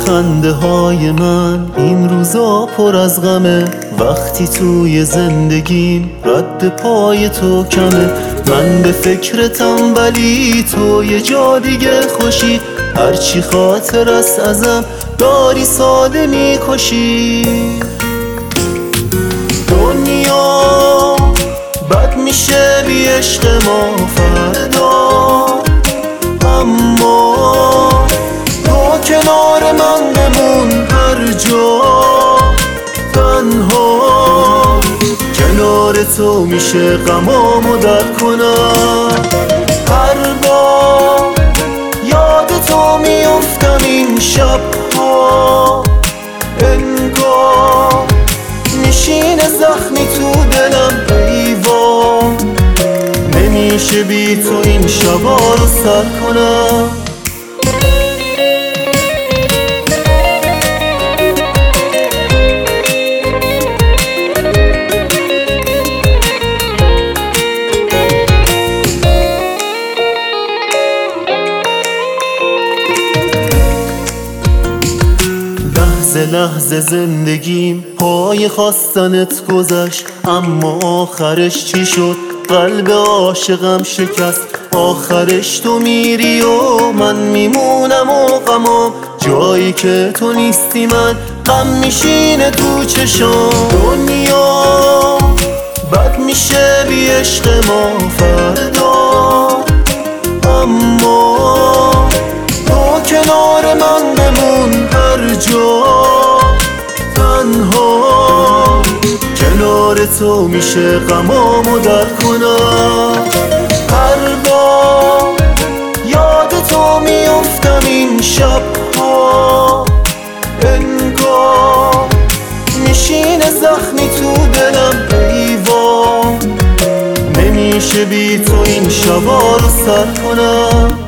خنده های من این روزا پر از غمه، وقتی توی زندگیم رد پای تو کمه. من به فکرتم ولی تو یه جا دیگه خوشی، هرچی خاطر است ازم داری ساده میکشی. دنیا بد میشه بی عشق ما فردا، اما تو کنار من بمون هر جا. تنها کنار تو میشه غمامو درک کنم. هر بار یاد تو میافتم این شبها، انگار میشینه زخمی تو دلم ایوان. نمیشه بی تو این شبا رو سر کنم. لحظه لحظه زندگیم پای خواستنت گذشت، اما آخرش چی شد؟ قلب عاشقم شکست. آخرش تو میری و من میمونم و غمام، جایی که تو نیستی من غم میشینه تو چشام. دنیا بد میشه بی عشق ما فردا، اما تو کنار من بمون هر جا. تنها کنار تو میشه غمامو درک کنم. هر بار یاد تو میافتم این شبها، انگار میشینه زخمی تو دلم ایوان. نمیشه بی تو این شبا رو سر کنم.